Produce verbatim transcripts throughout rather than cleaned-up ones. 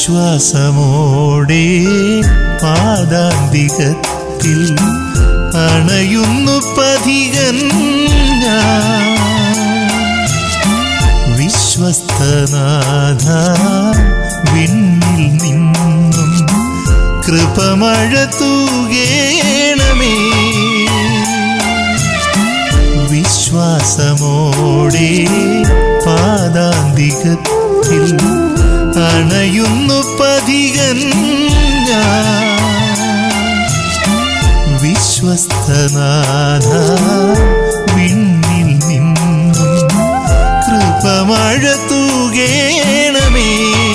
വിശ്വാസമോടെ പാദാന്തികത്തിൽ അണയുന്നു പഥികൻ ഞാൻ. വിശ്വസ്തനാഥ വിണ്ണിൽ നിന്നും കൃപമഴ തൂകേണമേ. വിശ്വാസമോടെ പാദാന്തികത്തിൽ അണയുന്നു പഥികൻ ഞാൻ. വിശ്വസ്തനാഥ വിണ്ണിൽ നിന്നും കൃപമഴ തൂകേണമേ.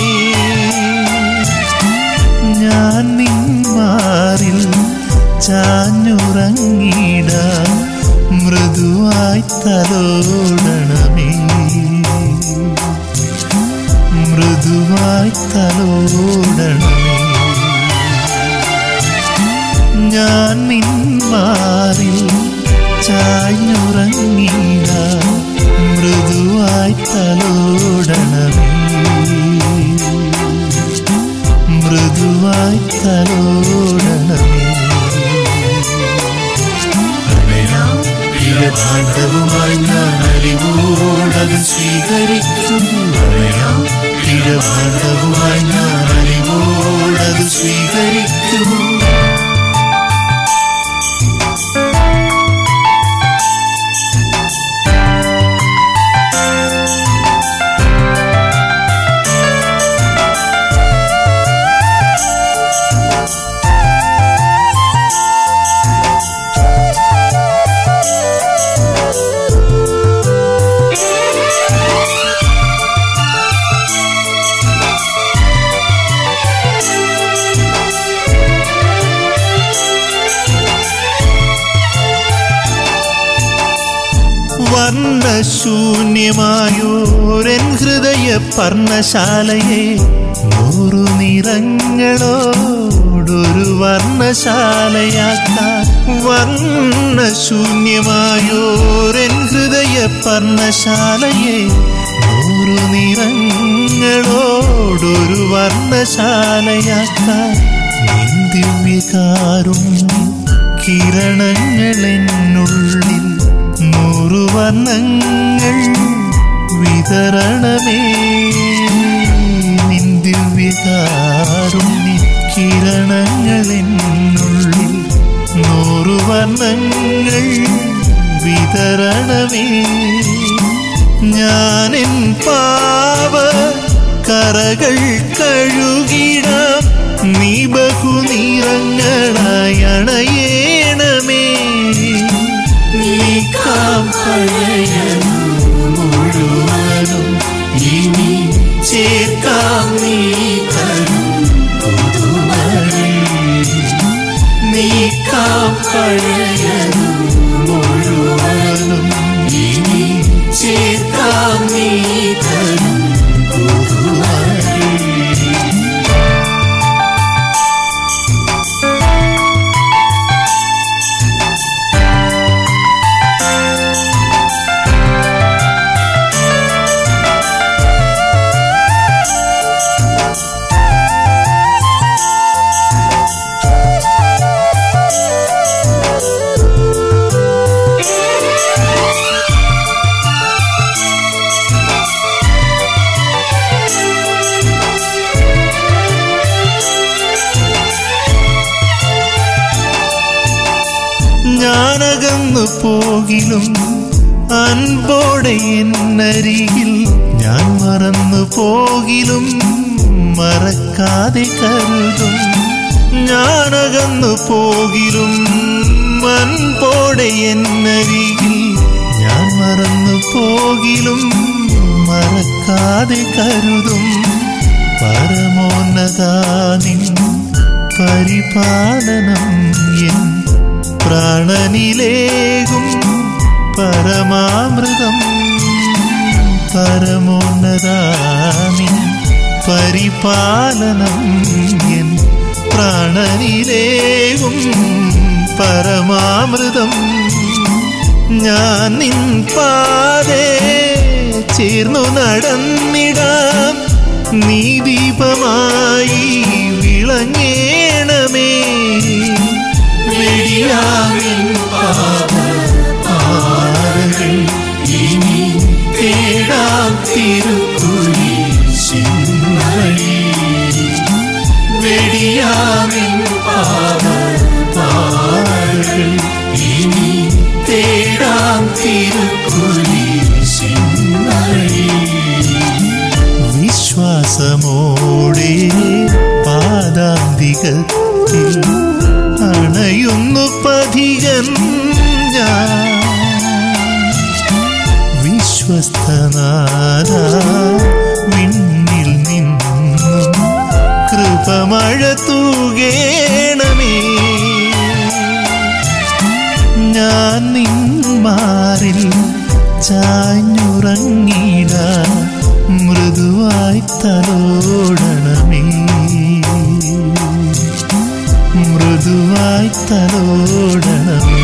ഞാൻ നിന്മാറിൽ ചാഞ്ഞുറങ്ങിടാൻ മൃദുവായി തലോടണമേ. മൃദുവായി തലോടണമേ. ഞാൻ നിന്മാറിൽ ചാഞ്ഞുറങ്ങിടാൻ മൃദുവായി തലോടണമേ. മൃദുവായി തലോടണമേ. ഭാണ്ഡവുമായി ഞാൻ അറിവോടത് സ്വീകരിക്കുന്നു. ഭാണ്ഡവുമായി ഞാൻ അറിവോടത് സ്വീകരിക്കുന്നു. വർണ്ണശൂന്യമായോരൻ ഹൃദയ പർണശാലയെ നൂറു നിറങ്ങളോടൊരു വർണ്ണശാലയാക്കാൻ. വർണ്ണശൂന്യമായോരൻ ഹൃദയ പർണശാലയെ നൂറു നിറങ്ങളോടൊരു വർണ്ണശാലയാക്കാൻ. നിൻ ദിവ്യകാരുണ്യ കിരണങ്ങളെന്നുള്ളിൽ നൂറു വർണ്ണങ്ങൾ വിതരണമേ. നിൻ ദിവ്യകാരുണ്യ കിരണങ്ങളെന്നുള്ളിൽ നൂറു വർണ്ണങ്ങൾ വിതരണമേ. ഞാനെൻ പാപ കറകൾ കഴുകിടാം നീ ബഹുനിറങ്ങളായി അണയേണമേ. നീക്കാം പഴയതും മുഴുവനും ഇനി ചേർക്കാം നീ തരും പുതുമഴ. നീക്കാം പഴയതും മുഴുവനും ഇനി ചേർക്കാം നീ തരും പുതുമഴ. ഞാനകന്നു പോകിലും അൻപോടെ എന്നരികിൽ ഞാൻ മറന്നു പോകിലും മറക്കാതെ കരുതും. ഞാനകന്നു പോകിലും അൻപോടെ എന്നരികിൽ ഞാൻ മറന്നു പോകിലും മറക്കാതെ കരുതും. പരമോന്നതാ നിൻ പരിപാലനം എൻ പ്രാണനിലേകും പരമാമൃതം. പരമോന്നതാ നിൻ പരിപാലനം എൻ പ്രാണനിലേകും പരമാമൃതം. ഞാൻ നിൻ പാതേ ചേർന്നു നടന്നിടാം നീ ദീപമായി വിളങ്ങേണമേ. വെടിയാവിൻ പാപപാറകൾ ഇനി തേടാം തിരുക്കുരിശിൻ വഴി. വെടിയാവിൻ പാപപാറകൾ ഇനി തേടാം തിരുക്കുരിശിൻ വഴി. വിശ്വാസമോടെ പാദാന്തികത്തിൽ അണയുന്നു പഥികൻ ഞാൻ. വിശ്വസ്തനാഥ വിണ്ണിൽ നിന്നും കൃപമഴ തൂകേണമേ. ഞാൻ നിന്മാറിൽ ചാഞ്ഞുറങ്ങിടാൻ മൃദുവായി തലോടണമേ. മൃദുവായി തലോടണമേ.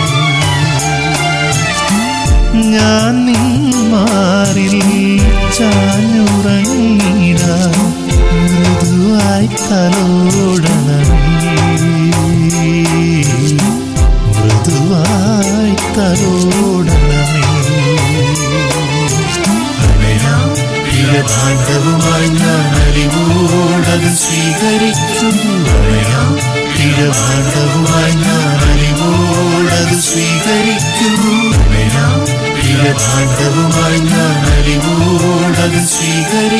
ഞാൻ നിന്മാറിൽ ചാഞ്ഞുറങ്ങിടാൻ മൃദുവായി തലോടണമേ. മൃദുവായി തലോടണമേ. ഭാണ്ഡവുമായി ഞാൻ അറിവോടത് സ്വീകരിക്കുന്നു. ഭാണ്ഡവുമായി ഞാൻ അറിവോടത് സ്വീകരിക്കുന്നു. ഭാണ്ഡവുമായി ഞാൻ അറിവോടത്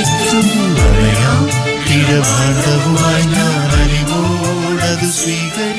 സ്വീകരിക്കുന്നു. ഭാണ്ഡവുമായി ഞാൻ അറിവോടത് സ്വീകരിക്കുന്നു.